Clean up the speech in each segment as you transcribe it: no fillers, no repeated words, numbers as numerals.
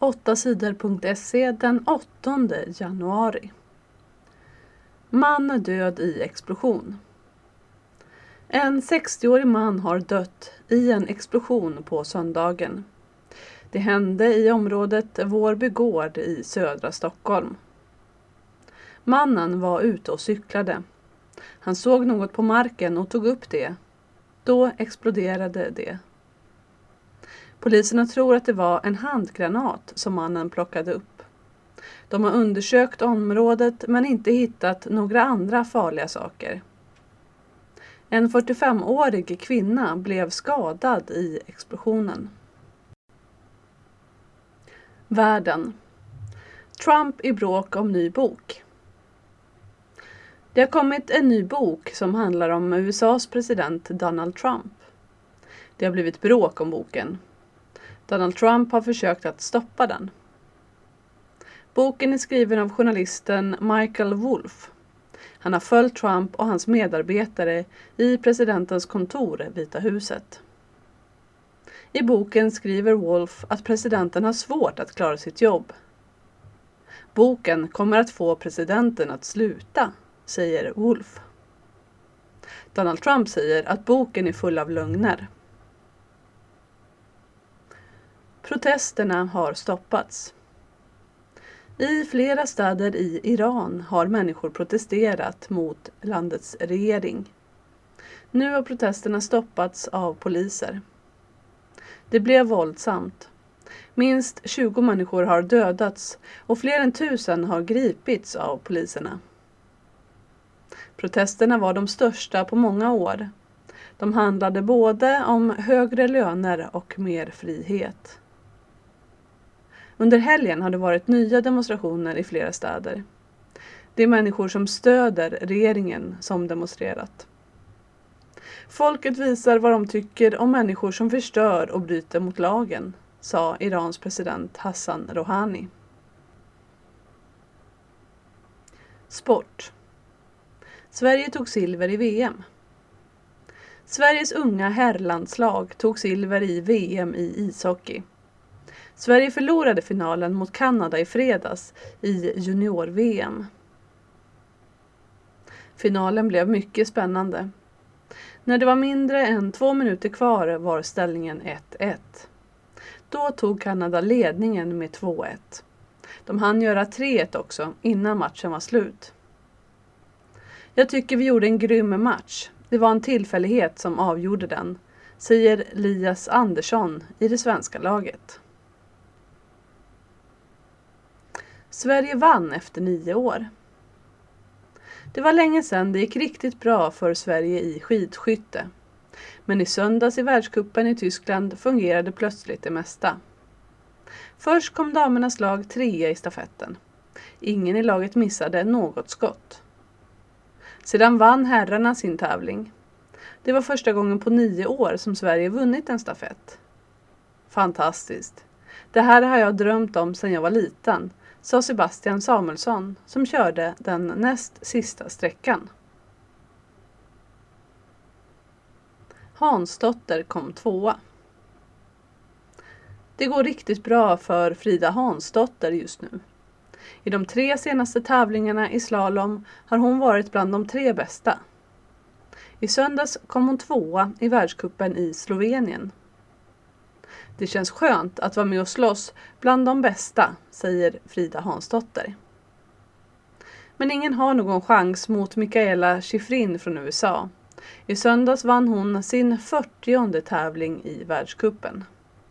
8sidor.se den 8 januari. Man är död i explosion. En 60-årig man har dött i en explosion på söndagen. Det hände i området Vårby gård i södra Stockholm. Mannen var ute och cyklade. Han såg något på marken och tog upp det. Då exploderade det. Poliserna tror att det var en handgranat som mannen plockade upp. De har undersökt området men inte hittat några andra farliga saker. En 45-årig kvinna blev skadad i explosionen. Världen. Trump i bråk om ny bok. Det har kommit en ny bok som handlar om USAs president Donald Trump. Det har blivit bråk om boken. Donald Trump har försökt att stoppa den. Boken är skriven av journalisten Michael Wolff. Han har följt Trump och hans medarbetare i presidentens kontor, Vita huset. I boken skriver Wolff att presidenten har svårt att klara sitt jobb. Boken kommer att få presidenten att sluta, säger Wolff. Donald Trump säger att boken är full av lögner. Protesterna har stoppats. I flera städer i Iran har människor protesterat mot landets regering. Nu har protesterna stoppats av poliser. Det blev våldsamt. Minst 20 människor har dödats och fler än 1000 har gripits av poliserna. Protesterna var de största på många år. De handlade både om högre löner och mer frihet. Under helgen har det varit nya demonstrationer i flera städer. Det är människor som stöder regeringen som demonstrerat. Folket visar vad de tycker om människor som förstör och bryter mot lagen, sa Irans president Hassan Rouhani. Sport. Sverige tog silver i VM. Sveriges unga herrlandslag tog silver i VM i ishockey. Sverige förlorade finalen mot Kanada i fredags i junior-VM. Finalen blev mycket spännande. När det var mindre än 2 minuter kvar var ställningen 1-1. Då tog Kanada ledningen med 2-1. De hann göra 3-1 också innan matchen var slut. Jag tycker vi gjorde en grym match. Det var en tillfällighet som avgjorde den, säger Lias Andersson i det svenska laget. Sverige vann efter 9 år. Det var länge sedan det gick riktigt bra för Sverige i skidskytte. Men i söndags i världscupen i Tyskland fungerade plötsligt det mesta. Först kom damernas lag 3 i stafetten. Ingen i laget missade något skott. Sedan vann herrarna sin tävling. Det var första gången på 9 år som Sverige vunnit en stafett. Fantastiskt. Det här har jag drömt om sedan jag var liten, sa Sebastian Samuelsson som körde den näst sista sträckan. Hansdotter kom 2. Det går riktigt bra för Frida Hansdotter just nu. I de 3 senaste tävlingarna i slalom har hon varit bland de 3 bästa. I söndags kom hon 2 i världscupen i Slovenien. Det känns skönt att vara med och slåss bland de bästa, säger Frida Hansdotter. Men ingen har någon chans mot Mikaela Shiffrin från USA. I söndags vann hon sin 40:e tävling i världscupen.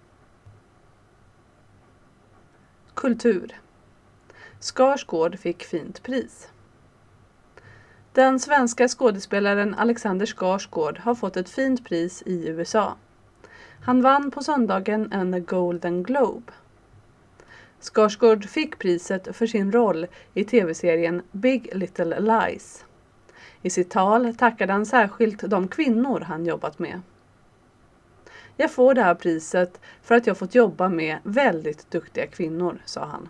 Kultur. Skarsgård fick fint pris. Den svenska skådespelaren Alexander Skarsgård har fått ett fint pris i USA. Han vann på söndagen en Golden Globe. Skarsgård fick priset för sin roll i tv-serien Big Little Lies. I sitt tal tackade han särskilt de kvinnor han jobbat med. Jag får det här priset för att jag fått jobba med väldigt duktiga kvinnor, sa han.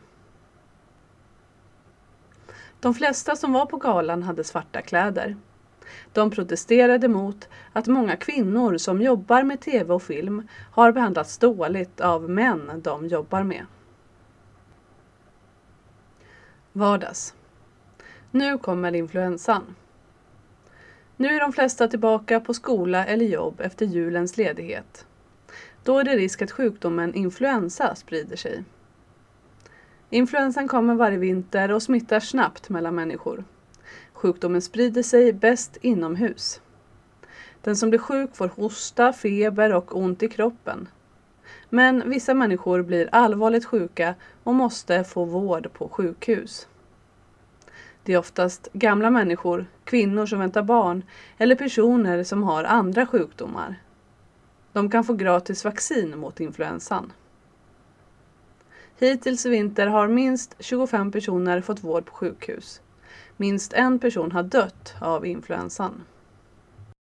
De flesta som var på galan hade svarta kläder. De protesterade mot att många kvinnor som jobbar med tv och film har behandlats dåligt av män de jobbar med. Vardags. Nu kommer influensan. Nu är de flesta tillbaka på skola eller jobb efter julens ledighet. Då är det risk att sjukdomen influensa sprider sig. Influensan kommer varje vinter och smittar snabbt mellan människor. Sjukdomen sprider sig bäst inomhus. Den som blir sjuk får hosta, feber och ont i kroppen. Men vissa människor blir allvarligt sjuka och måste få vård på sjukhus. Det är oftast gamla människor, kvinnor som väntar barn eller personer som har andra sjukdomar. De kan få gratis vaccin mot influensan. Hittills i vinter har minst 25 personer fått vård på sjukhus. Minst en person har dött av influensan.